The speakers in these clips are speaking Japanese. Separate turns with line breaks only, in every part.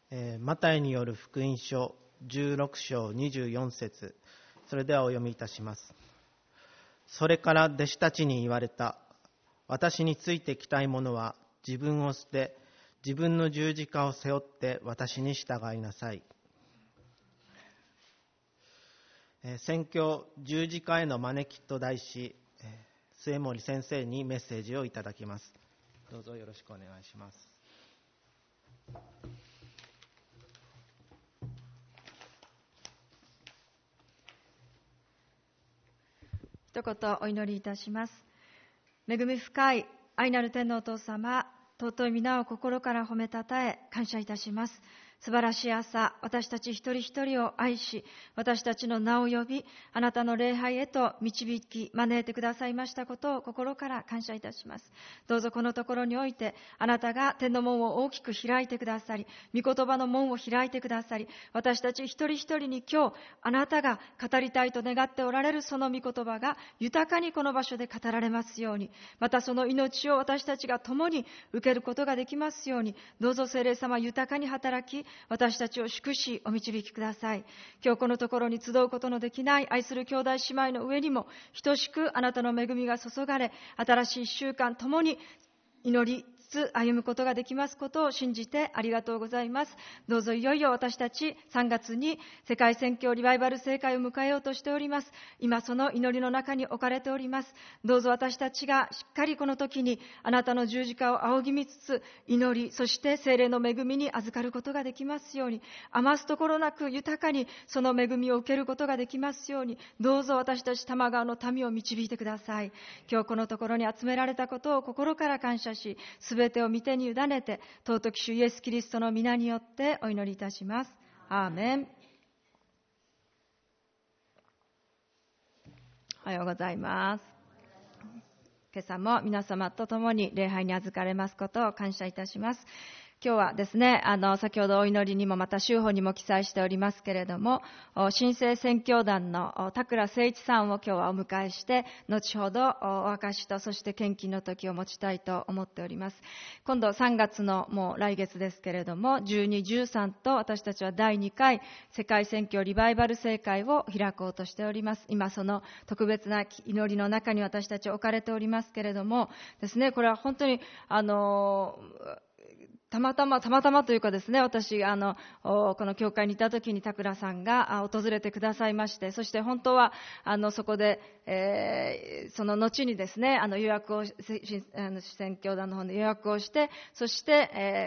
マタイによる福音書16章24節、それではお読みいたします。それから弟子たちに言われた。私についてきたい者は自分を捨て、自分の十字架を背負って私に従いなさい。宣教十字架への招きと題し、末森先生にメッセージをいただきます。どうぞよろしくお願いします。
一言お祈りいたします。恵み深い愛なる天のお父様、尊い皆を心から褒めたたえ感謝いたします。素晴らしい朝、私たち一人一人を愛し、私たちの名を呼び、あなたの礼拝へと導き、招いてくださいましたことを心から感謝いたします。どうぞこのところにおいて、あなたが天の門を大きく開いてくださり、御言葉の門を開いてくださり、私たち一人一人に今日、あなたが語りたいと願っておられるその御言葉が豊かにこの場所で語られますように、またその命を私たちが共に受けることができますように、どうぞ聖霊様豊かに働き、私たちを祝しお導きください。今日このところに集うことのできない愛する兄弟姉妹の上にも等しくあなたの恵みが注がれ、新しい1週間共に祈り歩むことができますことを信じてありがとうございます。どうぞいよいよ私たち3月に世界宣教リバイバル聖会を迎えようとしております。今その祈りの中に置かれております。どうぞ私たちがしっかりこの時にあなたの十字架を仰ぎ見つつ祈り、そして聖霊の恵みに預かることができますように、余すところなく豊かにその恵みを受けることができますように、どうぞ私たち多摩川の民を導いてください。今日このところに集められたことを心から感謝し、すべてを御手に委ねて、尊き主イエスキリストの皆によってお祈りいたします。アーメン。おはようございます。今朝も皆様と共に礼拝に預かれますことを感謝いたします。今日はですね、先ほどお祈りにもまた週報にも記載しておりますけれども、新生宣教団の田倉誠一さんを今日はお迎えして、後ほどお証しとそして献金の時を持ちたいと思っております。今度3月のもう来月ですけれども、12、13と私たちは第2回世界宣教リバイバル聖会を開こうとしております。今その特別な祈りの中に私たち置かれておりますけれどもですね、これは本当にたまたまというかですね、私この教会にいた時に田倉さんが訪れてくださいまして、そして本当はそこで、その後にですね予約を宣教団の方で予約をして、そして、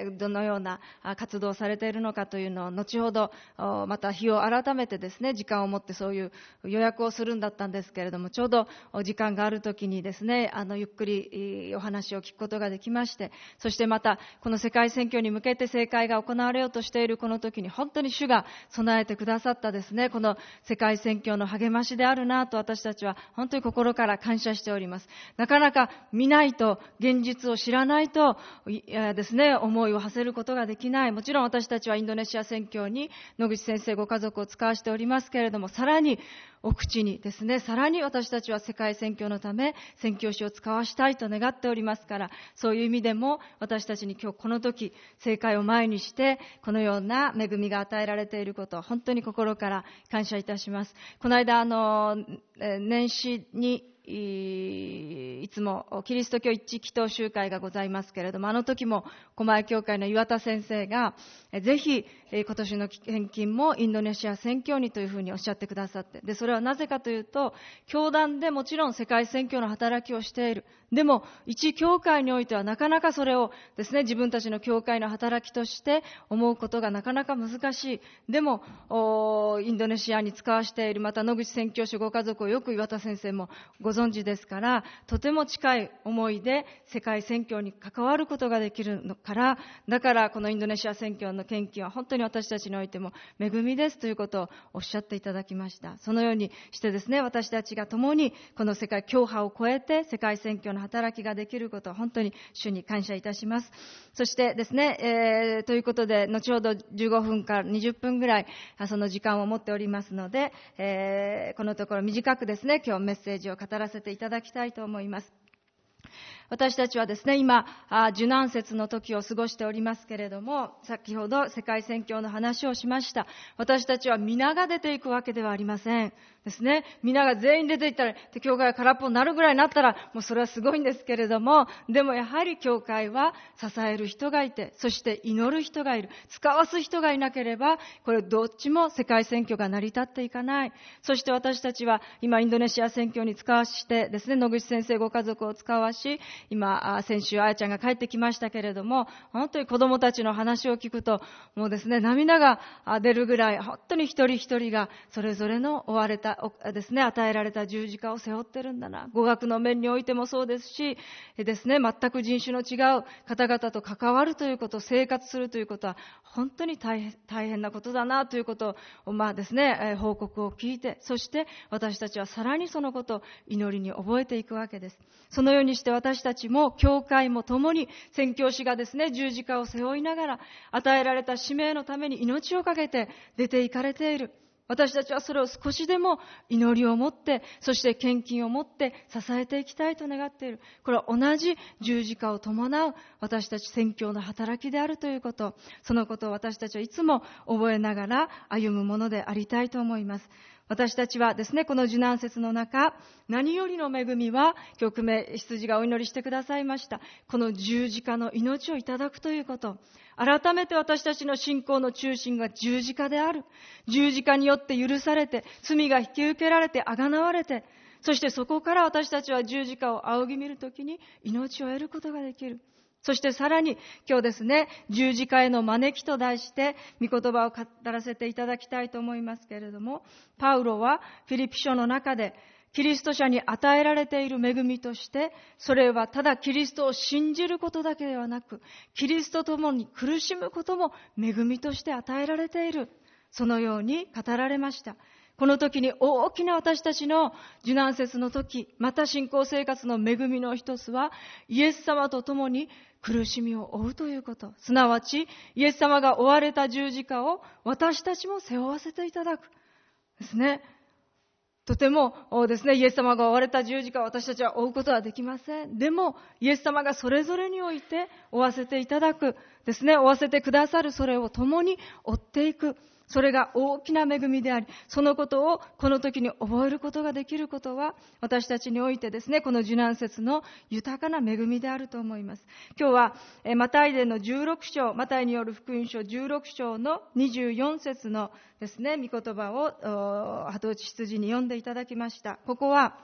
どのような活動をされているのかというのを後ほどまた日を改めてですね時間を持ってそういう予約をするんだったんですけれども、ちょうど時間がある時にですねゆっくりお話を聞くことができまして、そしてまたこの世界宣教に向けて聖会が行われようとしているこの時に本当に主が備えてくださったですねこの世界宣教の励ましであるなと私たちは本当に心から感謝しております。なかなか見ないと、現実を知らないとですね思いを馳せることができない。もちろん私たちはインドネシア宣教に野口先生ご家族を使わしておりますけれども、さらに奥地にですね、さらに私たちは世界宣教のため宣教師を使わしたいと願っておりますから、そういう意味でも私たちに今日この時聖会を前にしてこのような恵みが与えられていることを本当に心から感謝いたします。この間年始にいつもキリスト教一致祈祷集会がございますけれども、あの時も狛江教会の岩田先生がぜひ今年の献金もインドネシア宣教にというふうにおっしゃってくださって、でそれはなぜかというと、教団でもちろん世界宣教の働きをしている、でも一教会においてはなかなかそれをですね自分たちの教会の働きとして思うことがなかなか難しい。でもインドネシアに使わしている、また野口宣教師ご家族をよく岩田先生もご存知ですから、とても近い思いで世界宣教に関わることができるのから、だからこのインドネシア宣教の献金は本当に私たちにおいても恵みですということをおっしゃっていただきました。そのようにしてですね、私たちが共にこの世界教派を超えて世界宣教の働きができることを本当に主に感謝いたします。そしてですね、ということで後ほど15分から20分ぐらいその時間を持っておりますので、このところ短くですね今日メッセージを語らせていただきたいと思います。 私たちはですね、今、受難節の時を過ごしておりますけれども、先ほど世界宣教の話をしました。私たちは皆が出ていくわけではありません。ですね。皆が全員出ていったら、教会が空っぽになるぐらいになったら、もうそれはすごいんですけれども、でもやはり教会は支える人がいて、そして祈る人がいる。使わす人がいなければ、これどっちも世界宣教が成り立っていかない。そして私たちは今インドネシア宣教に使わしてですね、野口先生ご家族を使わし、今、先週あやちゃんが帰ってきましたけれども、本当に子供たちの話を聞くと、もうですね、涙が出るぐらい、本当に一人一人がそれぞれの追われたですね、与えられた十字架を背負ってるんだな。語学の面においてもそうですし、ですね、全く人種の違う方々と関わるということ、生活するということは、本当に大変なことだなということを、ですね、報告を聞いて、そして私たちはさらにそのことを祈りに覚えていくわけです。そのようにして私たちも、教会も共に、宣教師がですね、十字架を背負いながら、与えられた使命のために命をかけて出て行かれている。私たちはそれを少しでも祈りを持って、そして献金を持って支えていきたいと願っている。これは同じ十字架を伴う私たち宣教の働きであるということ、そのことを私たちはいつも覚えながら歩むものでありたいと思います。私たちはですね、この受難節の中、何よりの恵みは、今日久米羊がお祈りしてくださいました。この十字架の命をいただくということ。改めて私たちの信仰の中心が十字架である。十字架によって許されて、罪が引き受けられて、あがなわれて、そしてそこから私たちは十字架を仰ぎ見るときに命を得ることができる。そしてさらに今日ですね、十字架への招きと題して御言葉を語らせていただきたいと思いますけれども、パウロはフィリピ書の中でキリスト者に与えられている恵みとして、それはただキリストを信じることだけではなく、キリストと共に苦しむことも恵みとして与えられている。そのように語られました。この時に大きな私たちの受難節の時、また信仰生活の恵みの一つは、イエス様と共に苦しみを負うということ。すなわち、イエス様が追われた十字架を私たちも背負わせていただく。ですね。とてもですね、イエス様が追われた十字架を私たちは追うことはできません。でも、イエス様がそれぞれにおいて追わせていただく。ですね、追わせてくださるそれを共に追っていく。それが大きな恵みであり、そのことをこの時に覚えることができることは、私たちにおいてですね、この受難節の豊かな恵みであると思います。今日はマタイ伝の16章、マタイによる福音書16章の24節のですね、御言葉を鳩内羊に読んでいただきました。ここは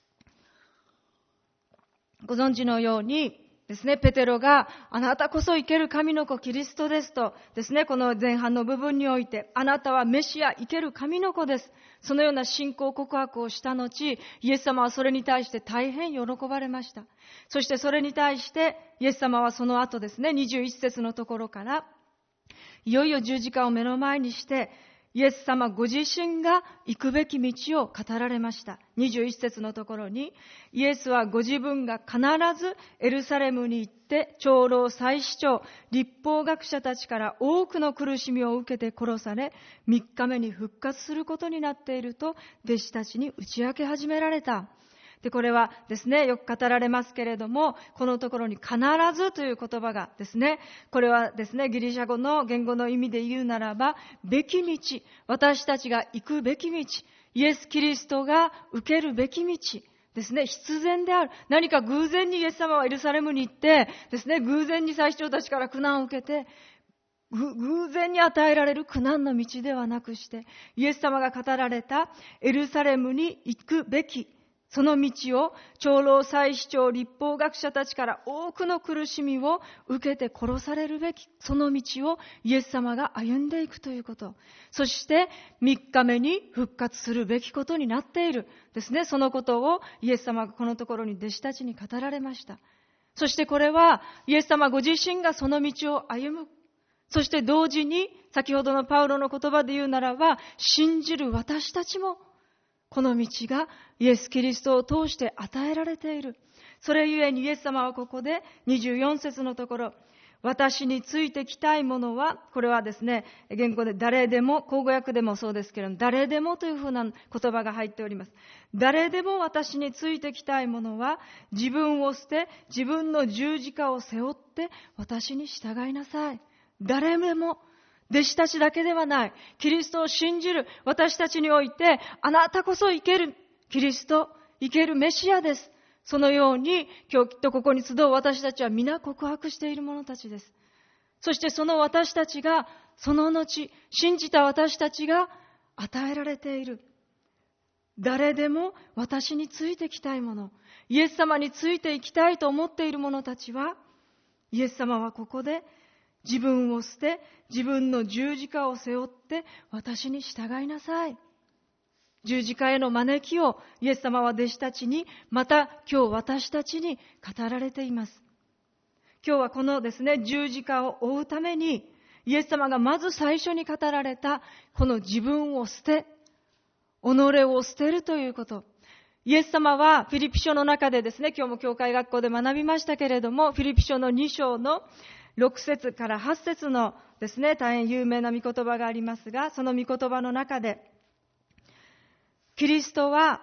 ご存知のようにですね、ペテロがあなたこそ生ける神の子キリストですとですね、この前半の部分において、あなたはメシア生ける神の子です。そのような信仰告白をした後、イエス様はそれに対して大変喜ばれました。そしてそれに対してイエス様はその後ですね、21節のところから、いよいよ十字架を目の前にして、イエス様ご自身が行くべき道を語られました。21節のところに、イエスはご自分が必ずエルサレムに行って、長老、祭司長、律法学者たちから多くの苦しみを受けて殺され、3日目に復活することになっていると、弟子たちに打ち明け始められた。で、これはですね、よく語られますけれども、このところに必ずという言葉がですね、これはですね、ギリシャ語の言語の意味で言うならば、べき道、私たちが行くべき道、イエス・キリストが受けるべき道ですね、必然である。何か偶然にイエス様はエルサレムに行ってですね、偶然に祭司長たちから苦難を受けて、偶然に与えられる苦難の道ではなくして、イエス様が語られたエルサレムに行くべきその道を長老、祭司長、律法学者たちから多くの苦しみを受けて殺されるべきその道をイエス様が歩んでいくということ、そして3日目に復活するべきことになっているですね。そのことをイエス様がこのところに弟子たちに語られました。そしてこれはイエス様ご自身がその道を歩む、そして同時に先ほどのパウロの言葉で言うならば、信じる私たちもこの道がイエス・キリストを通して与えられている。それゆえにイエス様はここで24節のところ、 私についてきたいものは、これはですね、原稿で誰でも、口語訳でもそうですけれども、誰でもというふうな言葉が入っております。誰でも私についてきたいものは、自分を捨て、自分の十字架を背負って、私に従いなさい。誰でも、弟子たちだけではない、キリストを信じる私たちにおいて、あなたこそ生けるキリスト、生けるメシアです。そのように、今日きっとここに集う私たちは皆告白している者たちです。そしてその私たちが、その後、信じた私たちが与えられている。誰でも私についてきたい者、イエス様についていきたいと思っている者たちは、イエス様はここで自分を捨て、自分の十字架を背負って私に従いなさい。十字架への招きをイエス様は弟子たちに、また今日私たちに語られています。今日はこのですね、十字架を追うために、イエス様がまず最初に語られた、この自分を捨て、己を捨てるということ。イエス様はフィリピ書の中でですね、今日も教会学校で学びましたけれども、フィリピ書の2章の6節から8節のですね、大変有名な御言葉がありますが、その御言葉の中で、キリストは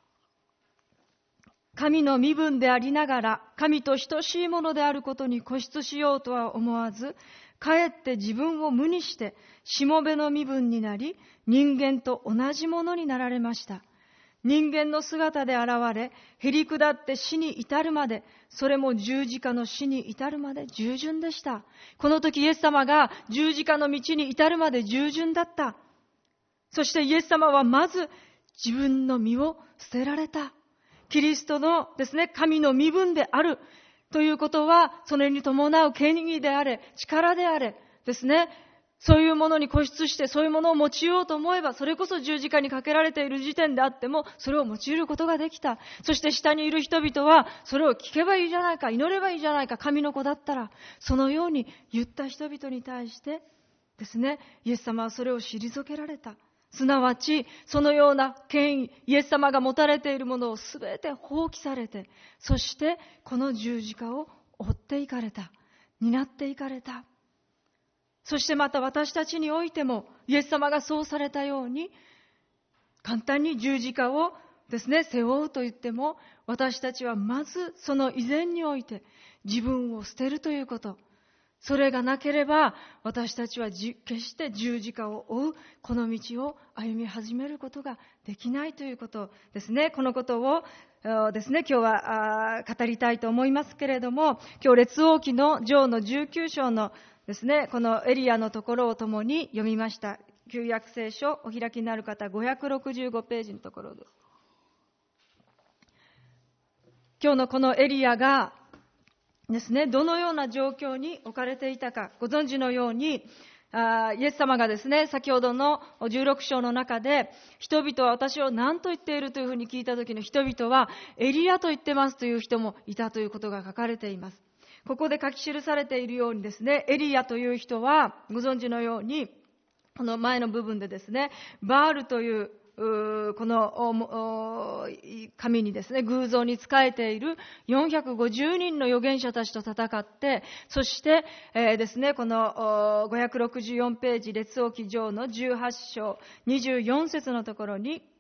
神の身分でありながら、神と等しいものであることに固執しようとは思わず、かえって自分を無にして、しもべの身分になり、人間と同じものになられました。人間の姿で現れ、へり下って死に至るまで、それも十字架の死に至るまで従順でした。この時イエス様が十字架の道に至るまで従順だった。そしてイエス様はまず自分の身を捨てられた。キリストのですね、神の身分であるということは、それに伴う権威であれ、力であれですね、そういうものに固執して、そういうものを用いようと思えば、それこそ十字架にかけられている時点であっても、それを用いることができた。そして下にいる人々は、それを聞けばいいじゃないか、祈ればいいじゃないか、神の子だったら、そのように言った人々に対してですね、イエス様はそれを退けられた。すなわち、そのような権威、イエス様が持たれているものをすべて放棄されて、そしてこの十字架を追っていかれた。担っていかれた。そしてまた私たちにおいても、イエス様がそうされたように、簡単に十字架をですね、背負うと言っても、私たちはまずその以前において自分を捨てるということ。それがなければ、私たちは決して十字架を追う、この道を歩み始めることができないということですね。このことをですね、今日は語りたいと思いますけれども、今日列王記の上の19章のですね、このエリアのところをともに読みました。旧約聖書、お開きになる方、565ページのところです。今日のこのエリアがですね、どのような状況に置かれていたか、ご存知のように、イエス様がですね、先ほどの16章の中で、人々は私を何と言っているというふうに聞いた時の人々は、エリアと言ってますという人もいたということが書かれています。ここで書き記されているようにですね、エリアという人は、ご存知のように、この前の部分でですね、バールというこの神にですね、偶像に仕えている450人の預言者たちと戦って、そしてですね、この564ページ列王記上の18章24節のところに、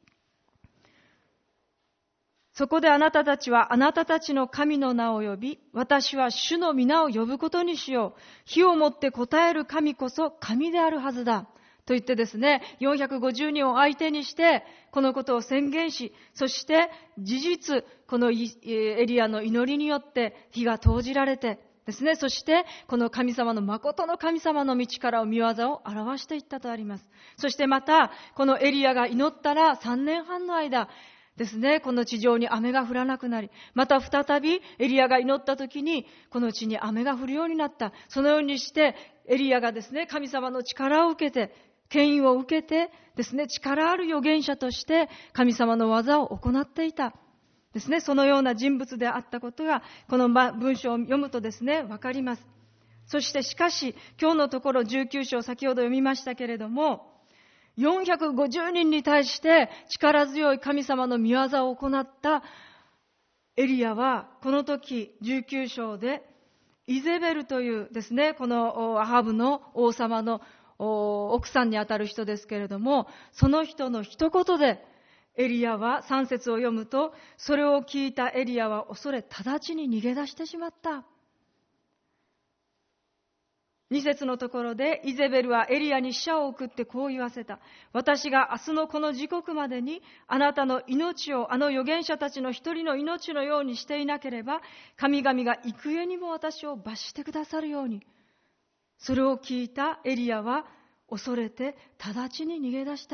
そこであなたたちはあなたたちの神の名を呼び、私は主の皆を呼ぶことにしよう。火をもって答える神こそ神であるはずだ。と言ってですね、450人を相手にして、このことを宣言し、そして事実、このエリアの祈りによって火が投じられてですね、そしてこの神様の誠の神様の道から御業を表していったとあります。そしてまた、このエリアが祈ったら3年半の間、ですね、この地上に雨が降らなくなり、また再びエリアが祈った時に、この地に雨が降るようになった。そのようにして、エリアがですね、神様の力を受けて、権威を受けてですね、力ある預言者として神様の技を行っていたですね、そのような人物であったことがこの文章を読むとですね、わかります。そしてしかし今日のところ19章先ほど読みましたけれども、450人に対して力強い神様の御業を行ったエリアはこの時19章でイゼベルというですね、このアハブの王様の奥さんにあたる人ですけれども、その人の一言でエリヤは、3節を読むと、それを聞いたエリヤは恐れ直ちに逃げ出してしまった。2節のところで、イゼベルはエリヤに使者を送ってこう言わせた。私が明日のこの時刻までにあなたの命をあの預言者たちの一人の命のようにしていなければ、神々が幾重にも私を罰してくださるように。それを聞いたエリヤは恐れて直ちに逃げ出した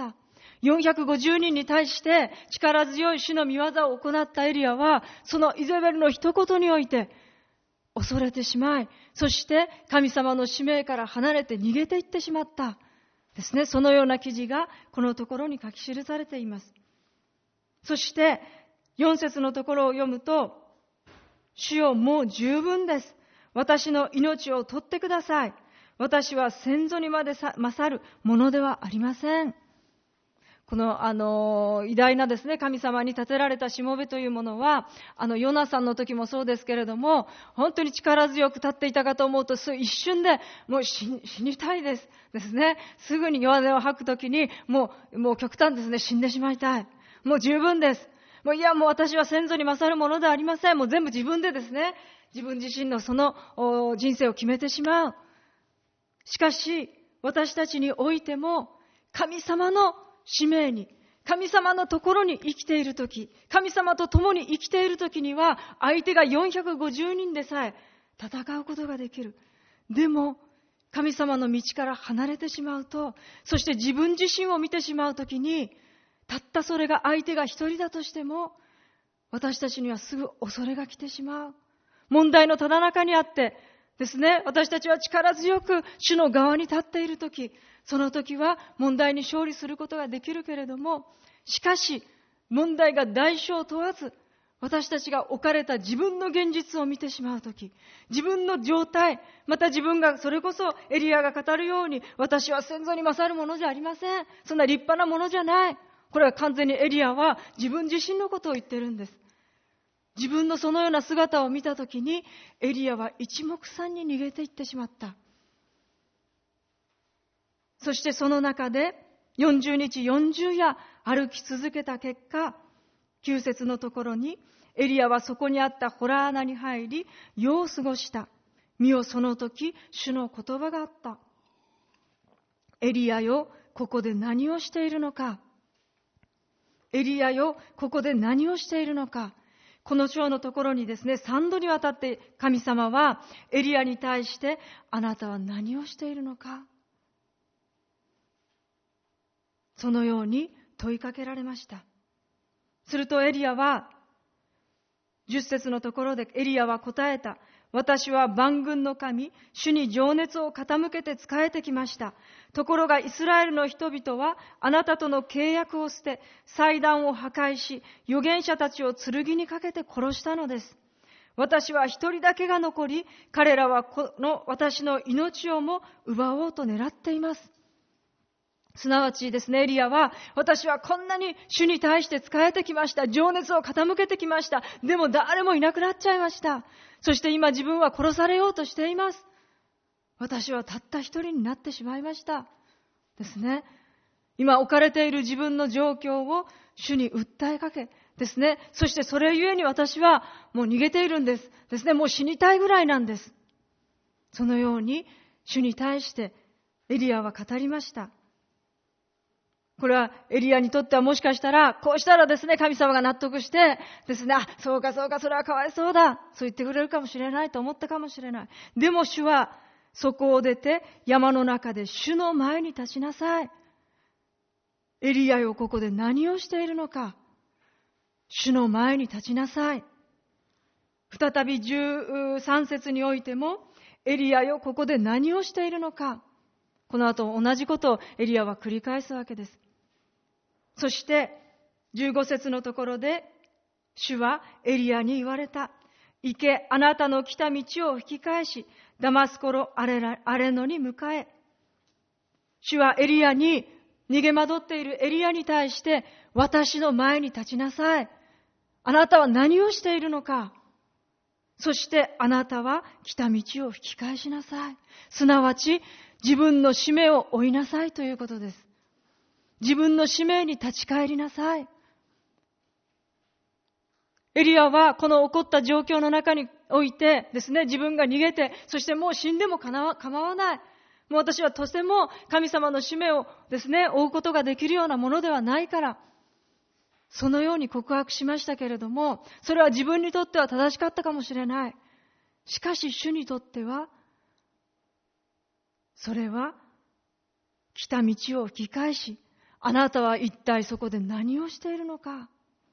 。450人に対して力強い主の御業を行ったエリヤは、そのイゼベルの一言において恐れてしまい、そして神様の使命から離れて逃げていってしまったですね。そのような記事がこのところに書き記されています。そして4節のところを読むと、主よ、もう十分です。私の命を取ってください。私は先祖にまで勝るものではありません。この偉大なですね、神様に立てられたしもべというものは、ヨナさんの時もそうですけれども、本当に力強く立っていたかと思うと、一瞬でもう死にたいですね。すぐに弱音を吐く時にもう極端ですね、死んでしまいたい。もう十分です。もう私は先祖に勝るものではありません。もう全部自分でですね、自分自身のその人生を決めてしまう。しかし私たちにおいても、神様の使命に、神様のところに生きているとき、神様と共に生きているときには、相手が450人でさえ戦うことができる。でも神様の道から離れてしまうと、そして自分自身を見てしまうときに、たったそれが相手が一人だとしても、私たちにはすぐ恐れが来てしまう。問題のただ中にあってですね、私たちは力強く主の側に立っているとき、その時は問題に勝利することができるけれども、しかし問題が大小問わず、私たちが置かれた自分の現実を見てしまうとき、自分の状態、また自分がそれこそエリヤが語るように、私は先祖に勝るものじゃありません。そんな立派なものじゃない。これは完全にエリヤは自分自身のことを言ってるんです。自分のそのような姿を見たときに、エリヤは一目散に逃げていってしまった。そしてその中で40日40夜歩き続けた結果、9節のところに、エリヤはそこにあった洞穴に入り、夜を過ごした。見よ、その時、主の言葉があった。エリヤよ、ここで何をしているのか。エリヤよ、ここで何をしているのか。この章のところにですね、3度にわたって神様はエリヤに対して、あなたは何をしているのか。そのように問いかけられました。するとエリヤは、10節のところでエリヤは答えた。私は万軍の神、主に情熱を傾けて仕えてきました。ところがイスラエルの人々はあなたとの契約を捨て、祭壇を破壊し、預言者たちを剣にかけて殺したのです。私は一人だけが残り、彼らはこの私の命をも奪おうと狙っています。すなわちですね、エリヤは、私はこんなに主に対して仕えてきました。情熱を傾けてきました。でも誰もいなくなっちゃいました。そして今自分は殺されようとしています。私はたった一人になってしまいました。ですね。今置かれている自分の状況を主に訴えかけですね。そしてそれゆえに私はもう逃げているんです。ですね。もう死にたいぐらいなんです。そのように主に対してエリヤは語りました。これはエリヤにとってはもしかしたら、こうしたらですね、神様が納得してですね、そうか、それはかわいそうだ。そう言ってくれるかもしれないと思ったかもしれない。でも主は、そこを出て山の中で主の前に立ちなさい。エリヤよ、ここで何をしているのか。主の前に立ちなさい。再び13節においても、エリヤよ、ここで何をしているのか。この後同じことをエリヤは繰り返すわけです。そして15節のところで主はエリヤに言われた。行け、あなたの来た道を引き返し、ダマスコのアレノに向かえ。主はエリヤに、逃げ惑っているエリヤに対して、私の前に立ちなさい。あなたは何をしているのか。 そしてあなたは来た道を引き返しなさい。すなわち自分の使命を追いなさいということです。自分の使命に立ち返りなさい。エリアはこの起こった状況の中においてですね、自分が逃げて、そしてもう死んでも構わない。もう私はとても神様の使命をですね、追うことができるようなものではないから、そのように告白しましたけれども、それは自分にとっては正しかったかもしれない。しかし主にとっては、それは来た道を引き返し、あなたは一体そこで何をしているのか。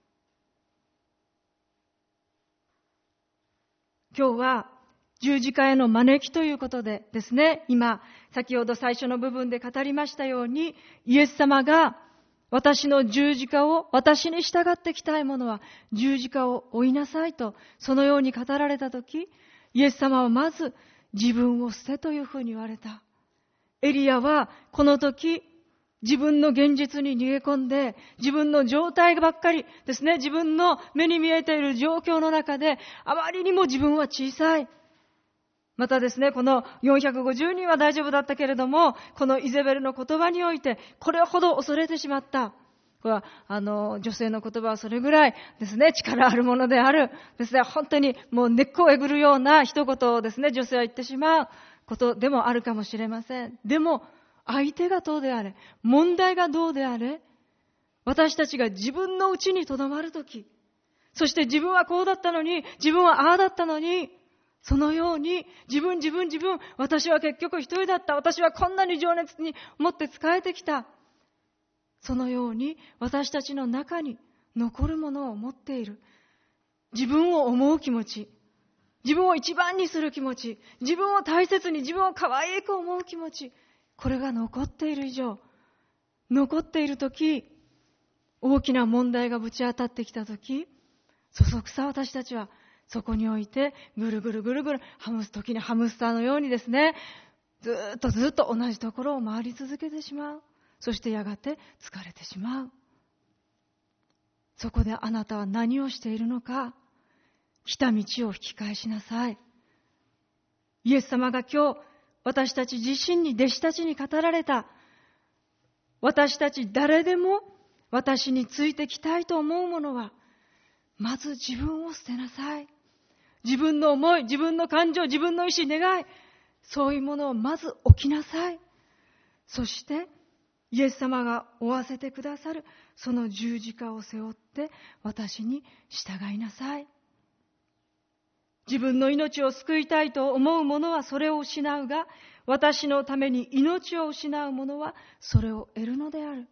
今日は十字架への招きということでですね、今先ほど最初の部分で語りましたように、イエス様が私の十字架を、私に従ってきたい者は十字架を追いなさいと、そのように語られたとき、イエス様はまず自分を捨てというふうに言われた。エリアはこの時自分の現実に逃げ込んで、自分の状態ばっかりですね、自分の目に見えている状況の中で、あまりにも自分は小さい。またですね、この450人は大丈夫だったけれども、このイゼベルの言葉において、これほど恐れてしまった。これは女性の言葉はそれぐらいですね、力あるものである。ですね、本当にもう根っこをえぐるような一言をですね、女性は言ってしまうことでもあるかもしれません。でも、相手がどうであれ、問題がどうであれ、私たちが自分の内にとどまるとき、そして自分はこうだったのに、自分はああだったのに、そのように自分、私は結局一人だった、私はこんなに情熱に持って仕えてきた。そのように私たちの中に残るものを持っている。自分を思う気持ち、自分を一番にする気持ち、自分を大切に、自分を可愛く思う気持ち、これが残っている以上、残っているとき、大きな問題がぶち当たってきたとき、そそくさ私たちはそこにおいてぐるぐる時にハムスターのようにですね、ずっと同じところを回り続けてしまう。そしてやがて疲れてしまう。そこであなたは何をしているのか。来た道を引き返しなさい。イエス様が今日私たち自身に、弟子たちに語られた、私たち誰でも私についてきたいと思うものは、まず自分を捨てなさい。自分の思い、自分の感情、自分の意志、願い、そういうものをまず置きなさい。そしてイエス様が負わせてくださるその十字架を背負って私に従いなさい。自分の命を救いたいと思う者はそれを失うが、私のために命を失う者はそれを得るのである。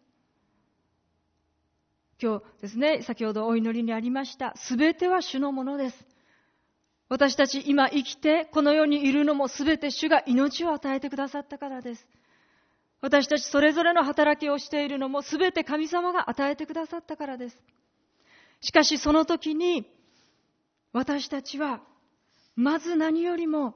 今日ですね、先ほどお祈りにありました、すべては主のものです。私たち今生きてこの世にいるのもすべて主が命を与えてくださったからです。私たちそれぞれの働きをしているのもすべて神様が与えてくださったからです。しかしその時に私たちはまず何よりも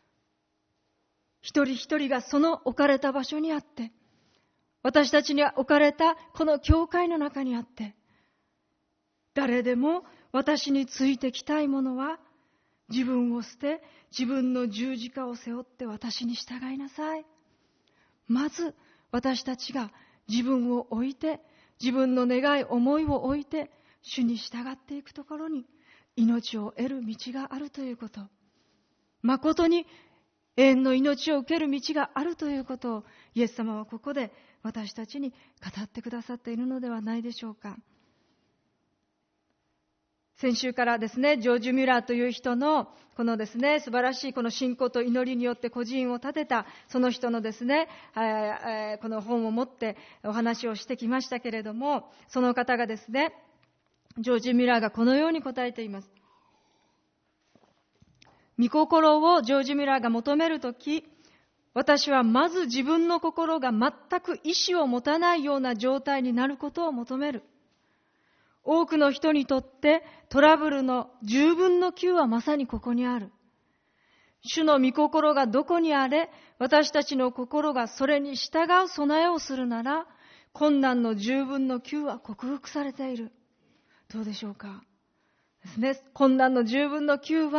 一人一人がその置かれた場所にあって、私たちに置かれたこの教会の中にあって、誰でも私についてきたい者は自分を捨て、自分の十字架を背負って私に従いなさい。まず私たちが自分を置いて、自分の願い思いを置いて主に従っていくところに命を得る道があるということ、誠に永遠の命を受ける道があるということをイエス様はここで私たちに語ってくださっているのではないでしょうか。先週からですね、ジョージ・ミュラーという人のこのですね、素晴らしいこの信仰と祈りによって個人を立てたその人のですね、この本を持ってお話をしてきましたけれども、その方がですね、ジョージ・ミュラーがこのように答えています。御心をジョージ・ミュラーが求めるとき、私はまず自分の心が全く意志を持たないような状態になることを求める。多くの人にとってトラブルの10分の9はまさにここにある。主の御心がどこにあれ、私たちの心がそれに従う備えをするなら、困難の10分の9は克服されている。どうでしょうかですね。困難の10分の9は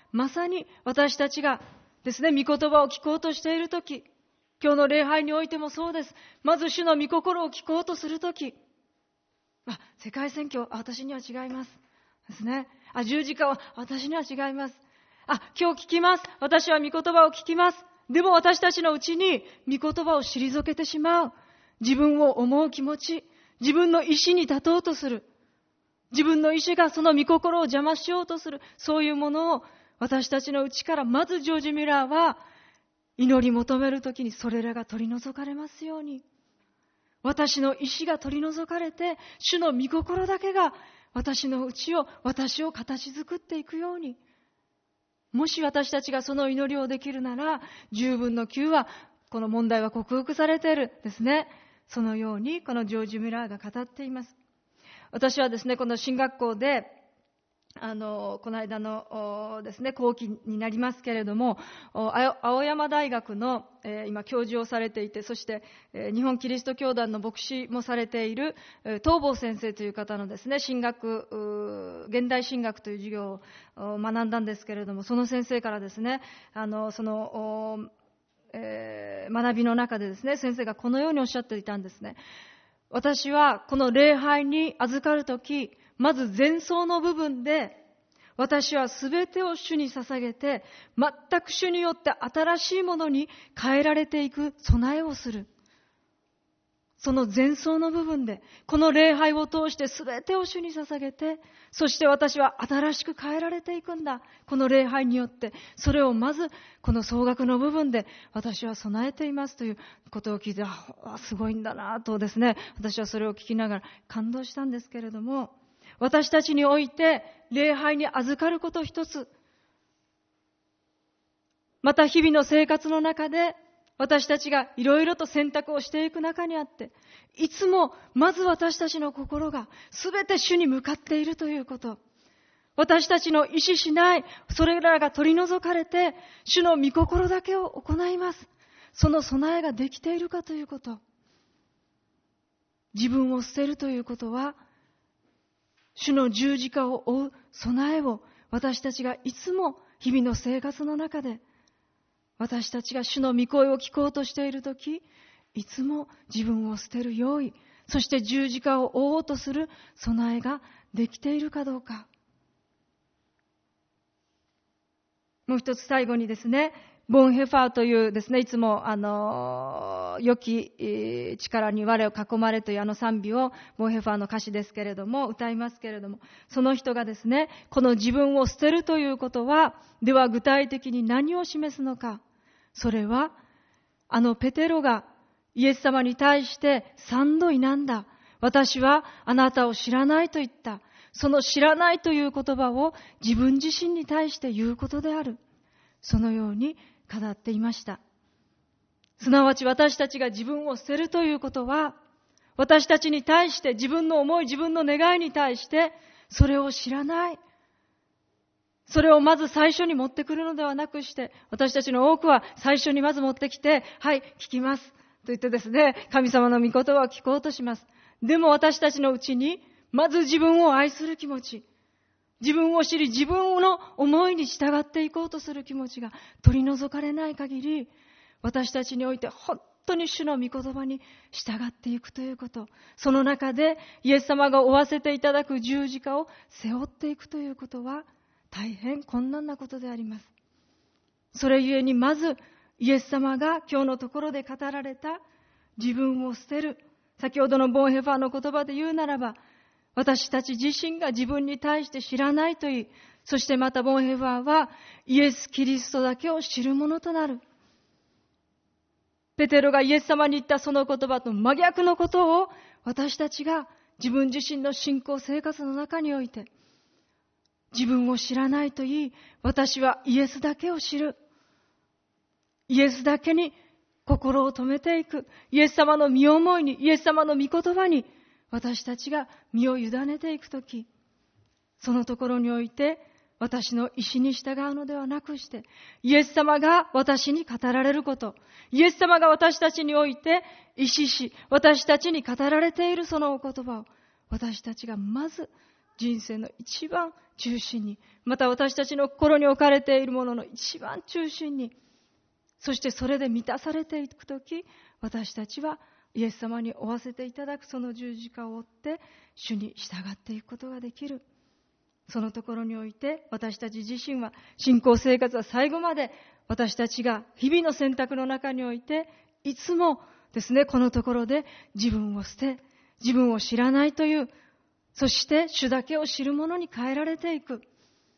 まさに私たちがですね、御言葉を聞こうとしているとき、今日の礼拝においてもそうです。まず主の御心を聞こうとするとき、世界選挙、私には違いますですね。十字架は私には違います。今日聞きます。私は御言葉を聞きます。でも私たちのうちに御言葉を退けてしまう。自分を思う気持ち、自分の意志に立とうとする。自分の意志がその御心を邪魔しようとする。そういうものを私たちのうちからまずジョージ・ミラーは祈り求めるときにそれらが取り除かれますように。私の意志が取り除かれて、主の御心だけが私のうちを、私を形作っていくように。もし私たちがその祈りをできるなら、10分の9はこの問題は克服されているですね。そのようにこのジョージ・ミラーが語っています。私はですね、この進学校でこの間のですね、後期になりますけれども、青山大学の今教授をされていて、そして日本キリスト教団の牧師もされている東坊先生という方のですね、現代神学という授業を学んだんですけれども、その先生からですね、その学びの中でですね、先生がこのようにおっしゃっていたんですね。私はこの礼拝に預かるとき、まず前奏の部分で、私はすべてを主に捧げて、全く主によって新しいものに変えられていく備えをする。その前奏の部分で、この礼拝を通してすべてを主に捧げて、そして私は新しく変えられていくんだ。この礼拝によって、それをまずこの総額の部分で私は備えていますということを聞いて、すごいんだなとですね、私はそれを聞きながら感動したんですけれども、私たちにおいて礼拝に預かること一つ、また日々の生活の中で私たちがいろいろと選択をしていく中にあって、いつもまず私たちの心がすべて主に向かっているということ、私たちの意思しないそれらが取り除かれて、主の御心だけを行います。その備えができているかということ。自分を捨てるということは、主の十字架を追う備えを私たちがいつも日々の生活の中で、私たちが主の御声を聞こうとしているとき、いつも自分を捨てる用意、そして十字架を追おうとする備えができているかどうか。もう一つ最後にですね、ボンヘファーというですね、いつも良き力に我を囲まれという賛美をボンヘファーの歌詞ですけれども歌いますけれども、その人がですね、この自分を捨てるということは、では具体的に何を示すのか。それはペテロがイエス様に対して3度否んだ。私はあなたを知らないと言った。その知らないという言葉を自分自身に対して言うことである。そのように語っていました。すなわち私たちが自分を捨てるということは、私たちに対して自分の思い、自分の願いに対してそれを知らない。それをまず最初に持ってくるのではなくして、私たちの多くは最初にまず持ってきて、はい、聞きますと言ってですね、神様の御言葉を聞こうとします。でも私たちのうちに、まず自分を愛する気持ち、自分を知り、自分の思いに従っていこうとする気持ちが取り除かれない限り、私たちにおいて本当に主の御言葉に従っていくということ、その中でイエス様が負わせていただく十字架を背負っていくということは大変困難なことであります。それゆえにまずイエス様が今日のところで語られた自分を捨てる、先ほどのボンヘファーの言葉で言うならば、私たち自身が自分に対して知らないといい、そしてまたボンヘファーはイエス・キリストだけを知るものとなる。ペテロがイエス様に言ったその言葉と真逆のことを私たちが自分自身の信仰生活の中において、自分を知らないといい、私はイエスだけを知る。イエスだけに心を止めていく。イエス様の身思いに、イエス様の御言葉に私たちが身を委ねていくとき、そのところにおいて私の意志に従うのではなくして、イエス様が私に語られること、イエス様が私たちにおいて意志し、私たちに語られているそのお言葉を、私たちがまず人生の一番中心に、また私たちの心に置かれているものの一番中心に、そしてそれで満たされていくとき、私たちはイエス様に負わせていただくその十字架を追って主に従っていくことができる。そのところにおいて私たち自身は信仰生活は最後まで私たちが日々の選択の中においていつもですね、このところで自分を捨て、自分を知らないという、そして主だけを知るものに変えられていく。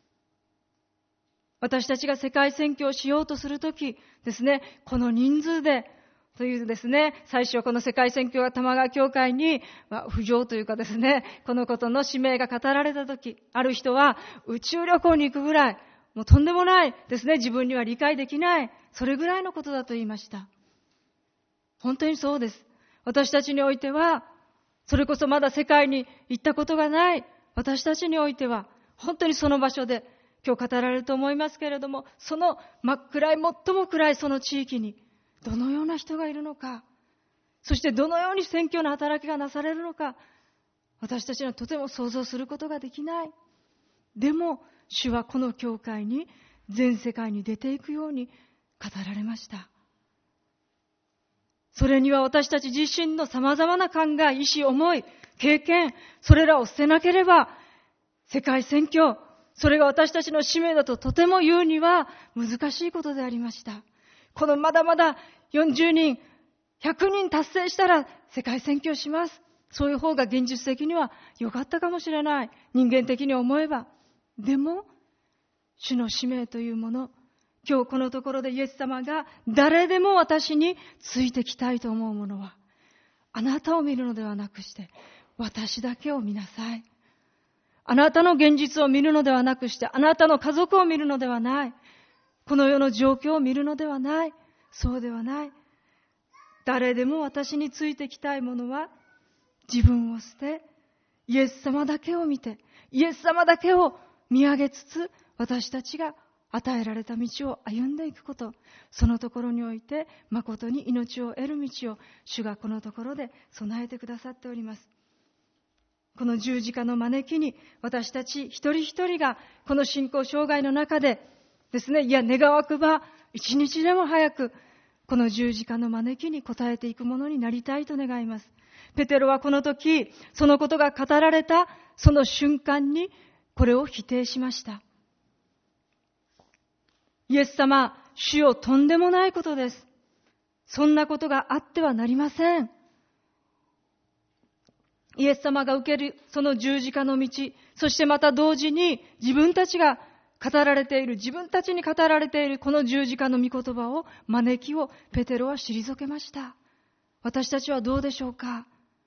私たちが世界宣教をしようとするときですね、この人数でというですね、最初この世界宣教が玉川教会に浮上というかですね、このことの使命が語られたとき、ある人は宇宙旅行に行くぐらい、もうとんでもないですね、自分には理解できない、それぐらいのことだと言いました。本当にそうです。私たちにおいては、それこそまだ世界に行ったことがない私たちにおいては、本当にその場所で今日語られると思いますけれども、その真っ暗い、最も暗いその地域にどのような人がいるのか、そしてどのように宣教の働きがなされるのか、私たちはとても想像することができない。でも主はこの教会に全世界に出ていくように語られました。それには私たち自身の様々な考え、意志、思い、経験、それらを捨てなければ世界宣教、それが私たちの使命だととても言うには難しいことでありました。このまだまだ40人、100人達成したら世界宣教します。そういう方が現実的には良かったかもしれない。人間的に思えば。でも、主の使命というもの、今日このところでイエス様が誰でも私についてきたいと思うものは、あなたを見るのではなくして、私だけを見なさい。あなたの現実を見るのではなくして、あなたの家族を見るのではない。この世の状況を見るのではない。そうではない。誰でも私についてきたいものは、自分を捨て、イエス様だけを見て、イエス様だけを見上げつつ、私たちが与えられた道を歩んでいくこと、そのところにおいて誠に命を得る道を主がこのところで備えてくださっております。この十字架の招きに私たち一人一人がこの信仰生涯の中でですね、願わくば一日でも早くこの十字架の招きに応えていくものになりたいと願います。ペテロはこの時、そのことが語られたその瞬間にこれを否定しました。イエス様、主よ、とんでもないことです。そんなことがあってはなりません。イエス様が受けるその十字架の道、そしてまた同時に自分たちが語られている、自分たちに語られているこの十字架の御言葉を、招きをペテロは退けました。私たちはどうでしょうか。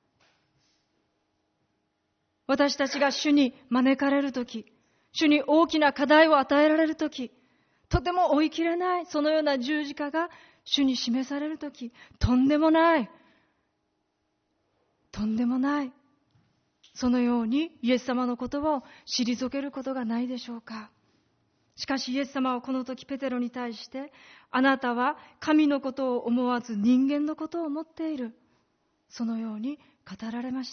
私たちが主に招かれるとき、主に大きな課題を与えられるとき、とても追い切れない、そのような十字架が主に示されるとき、とんでもない、とんでもない、そのようにイエス様の言葉を退けることがないでしょうか。しかしイエス様はこの時ペテロに対して、あなたは神のことを思わず人間のことを思っている、そのように語られました。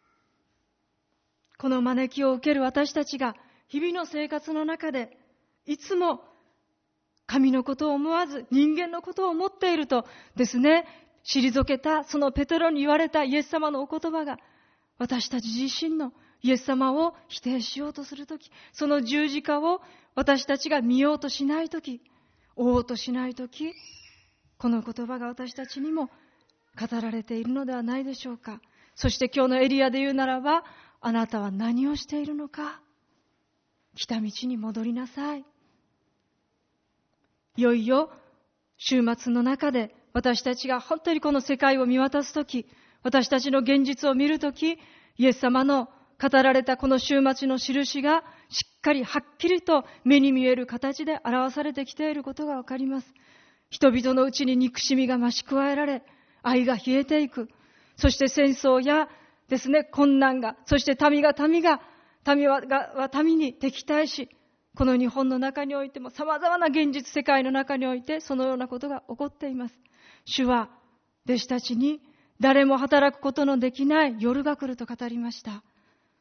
この招きを受ける私たちが日々の生活の中でいつも神のことを思わず人間のことを思っているとですね、退けたそのペテロに言われたイエス様のお言葉が、私たち自身のイエス様を否定しようとするとき、その十字架を私たちが見ようとしないとき、追おうとしないとき、この言葉が私たちにも語られているのではないでしょうか。そして今日のエリアで言うならば、あなたは何をしているのか。来た道に戻りなさい。いよいよ週末の中で私たちが本当にこの世界を見渡すとき、私たちの現実を見るとき、イエス様の語られたこの週末の印がしっかりはっきりと目に見える形で表されてきていることがわかります。人々のうちに憎しみが増し加えられ、愛が冷えていく。そして戦争やですね、困難が、そして民は民に敵対し、この日本の中においても様々な現実世界の中においてそのようなことが起こっています。主は弟子たちに誰も働くことのできない夜が来ると語りました。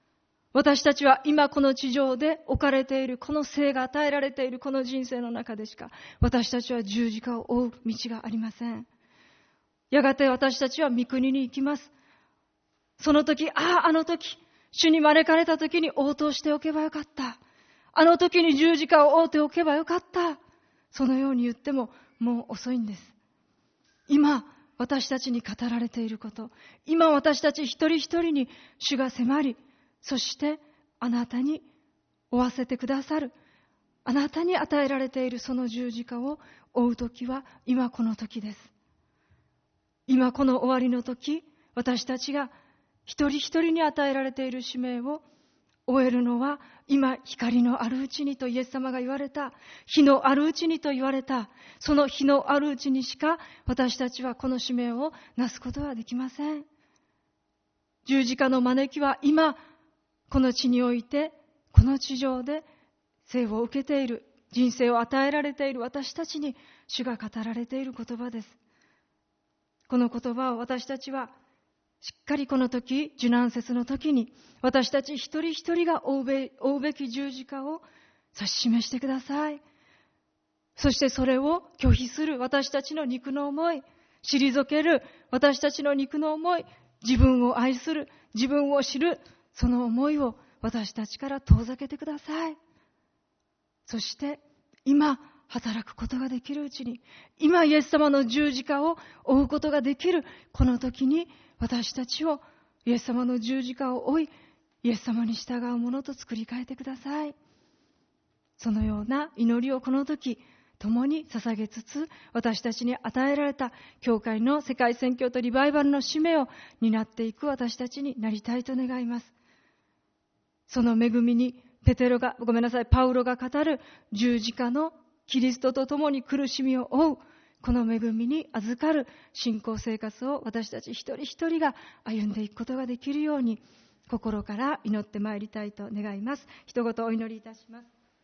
私たちは今この地上で置かれている、この生が与えられているこの人生の中でしか、私たちは十字架を追う道がありません。やがて私たちは御国に行きます。その時、あの時、主に招かれた時に応答しておけばよかった。あの時に十字架を追っておけばよかった。そのように言ってももう遅いんです。今、私たちに語られていること、今私たち一人一人に主が迫り、そしてあなたに負わせてくださる、あなたに与えられているその十字架を追う時は今この時です。今この終わりの時、私たちが一人一人に与えられている使命を終えるのは今光のあるうちにとイエス様が言われた、日のあるうちにと言われた、その日のあるうちにしか私たちはこの使命をなすことはできません。十字架の招きは今この地において、この地上で生を受けている、人生を与えられている私たちに主が語られている言葉です。この言葉を私たちはしっかりこの時、受難節の時に私たち一人一人が追うべき十字架を指し示してください。そしてそれを拒否する私たちの肉の思い、退ける私たちの肉の思い、自分を愛する、自分を知る、その思いを私たちから遠ざけてください。そして今働くことができるうちに、今イエス様の十字架を追うことができるこの時に、私たちをイエス様の十字架を追い、イエス様に従うものと作り変えてください。そのような祈りをこの時共に捧げつつ、私たちに与えられた教会の世界宣教とリバイバルの使命を担っていく私たちになりたいと願います。その恵みにパウロが語る十字架のキリストと共に苦しみを負う、この恵みに預かる信仰生活を私たち一人一人が歩んでいくことができるように、心から祈ってまいりたいと願います。一言お祈りいたします。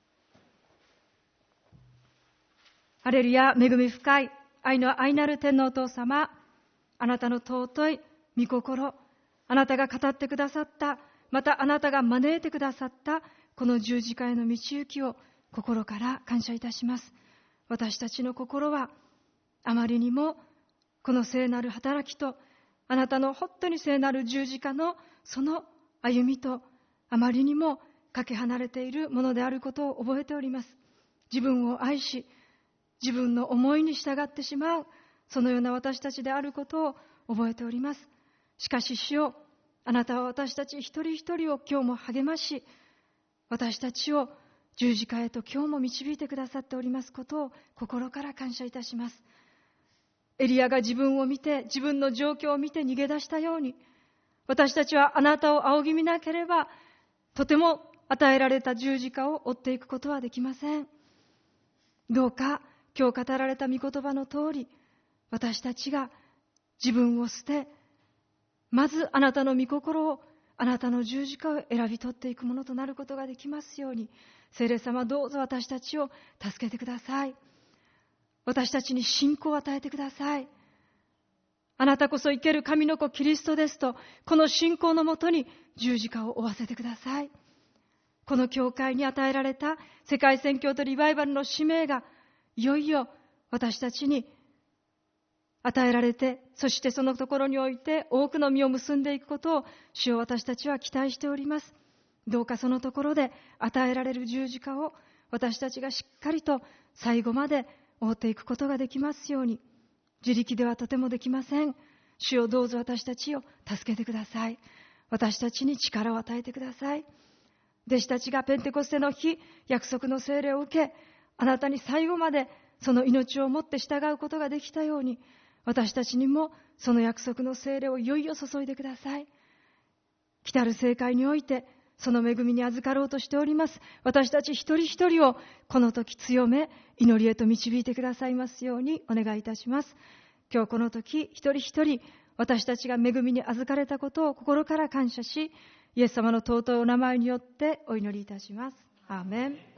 ハレルヤ、恵み深い愛の愛なる天のお父様、あなたの尊い御心、あなたが語ってくださった、またあなたが招いてくださったこの十字架への道行きを心から感謝いたします。私たちの心はあまりにもこの聖なる働きと、あなたの本当に聖なる十字架のその歩みとあまりにもかけ離れているものであることを覚えております。自分を愛し、自分の思いに従ってしまう、そのような私たちであることを覚えております。しかし主よ、あなたは私たち一人一人を今日も励まし、私たちを十字架へと今日も導いてくださっておりますことを心から感謝いたします。エリアが自分を見て、自分の状況を見て逃げ出したように、私たちはあなたを仰ぎ見なければ、とても与えられた十字架を追っていくことはできません。どうか今日語られた御言葉の通り、私たちが自分を捨て、まずあなたの御心を、あなたの十字架を選び取っていくものとなることができますように、聖霊様、どうぞ私たちを助けてください。私たちに信仰を与えてください。あなたこそ生ける神の子キリストですと、この信仰のもとに十字架を追わせてください。この教会に与えられた世界宣教とリバイバルの使命が、いよいよ私たちに与えられて、そしてそのところにおいて多くの実を結んでいくことを主を私たちは期待しております。どうかそのところで与えられる十字架を私たちがしっかりと最後まで追っていくことができますように。自力ではとてもできません。主をどうぞ私たちを助けてください。私たちに力を与えてください。弟子たちがペンテコステの日、約束の聖霊を受け、あなたに最後までその命をもって従うことができたように、私たちにもその約束の聖霊をいよいよ注いでください。来たる世界においてその恵みに預かろうとしております。私たち一人一人をこの時強め、祈りへと導いてくださいますようにお願いいたします。今日この時一人一人、私たちが恵みに預かれたことを心から感謝し、イエス様の尊いお名前によってお祈りいたします。アーメン。